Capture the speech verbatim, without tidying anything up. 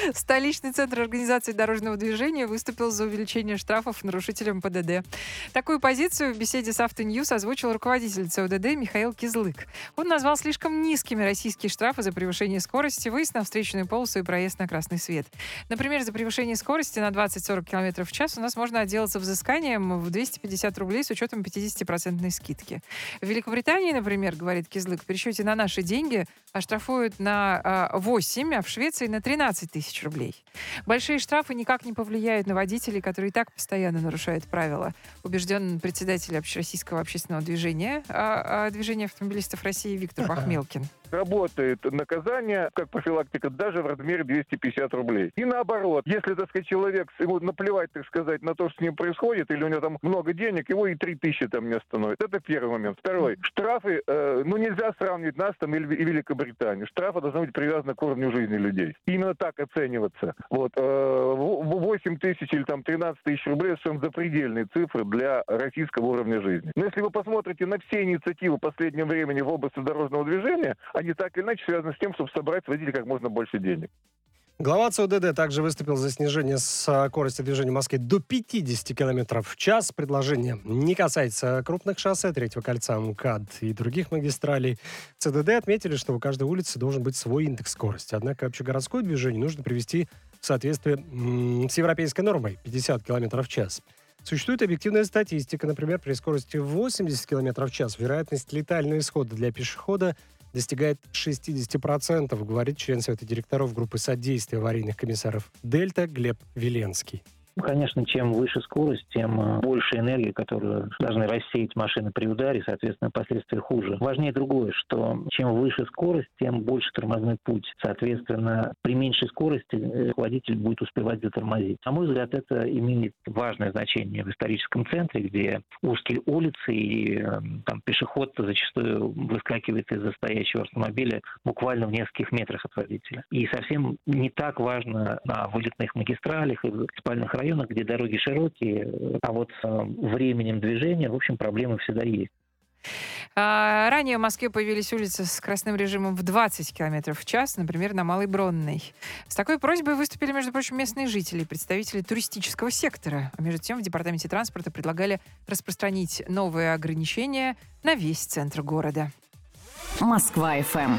Столичный центр организации дорожного движения выступил за увеличение штрафов нарушителям ПДД. Такую позицию в беседе с Автоньюз озвучил руководитель ЦОДД Михаил Кизлык. Он назвал слишком низкими российские штрафы за превышение скорости, выезд на встречную полосу и проезд на красный свет. Например, за превышение скорости на двадцать-сорок км в час у нас можно отделаться взысканием в двести пятьдесят рублей с учетом пятидесятипроцентной скидки. В Великобритании, например, говорит Кизлык, в пересчете на наши деньги оштрафуют на восемь, а в Швеции на тринадцать тысяч рублей. Большие штрафы никак не повлияют на водителей, которые и так постоянно нарушают правила, убежден председатель Общероссийского общественного движения, а, а, движения автомобилистов России Виктор Пахмелкин. Работает наказание, как профилактика, даже в размере двести пятьдесят рублей. И наоборот, если, так сказать, человек, ему наплевать, так сказать, на то, что с ним происходит, или у него там много денег, его и три тысячи там не остановит. Это первый момент. Второй. Штрафы, э, ну нельзя сравнивать нас там и Великобританию. Штрафы должны быть привязаны к уровню жизни людей. Именно так оцениваться. Вот. Э, восемь тысяч или там тринадцать тысяч рублей совершенно запредельные цифры для российского уровня жизни. Но если вы посмотрите на все инициативы последнего времени в области дорожного движения, они так или иначе связаны с тем, чтобы собрать с водителей как можно больше денег. Глава ЦОДД также выступил за снижение скорости движения в Москве до пятьдесят км в час. Предложение не касается крупных шоссе, Третьего кольца, МКАД и других магистралей. ЦОДД отметили, что у каждой улицы должен быть свой индекс скорости. Однако общегородское движение нужно привести в соответствие м- с европейской нормой пятьдесят км в час. Существует объективная статистика. Например, при скорости восемьдесят км в час вероятность летального исхода для пешехода достигает шестьдесят процентов, говорит член Совета директоров группы содействия аварийных комиссаров «Дельта» Глеб Веленский. Конечно, чем выше скорость, тем больше энергии, которую должны рассеять машины при ударе, соответственно, последствия хуже. Важнее другое, что чем выше скорость, тем больше тормозной путь. Соответственно, при меньшей скорости водитель будет успевать затормозить. На мой взгляд, это имеет важное значение в историческом центре, где узкие улицы и там, пешеход зачастую выскакивает из-за стоящего автомобиля буквально в нескольких метрах от водителя. И совсем не так важно на вылетных магистралях и в спальных районах, где дороги широкие, а вот с временем движения, в общем, проблемы всегда есть. А, ранее в Москве появились улицы с скоростным режимом в двадцать км в час, например, на Малой Бронной. С такой просьбой выступили, между прочим, местные жители, представители туристического сектора. А между тем в Департаменте транспорта предлагали распространить новые ограничения на весь центр города. Москва-ФМ.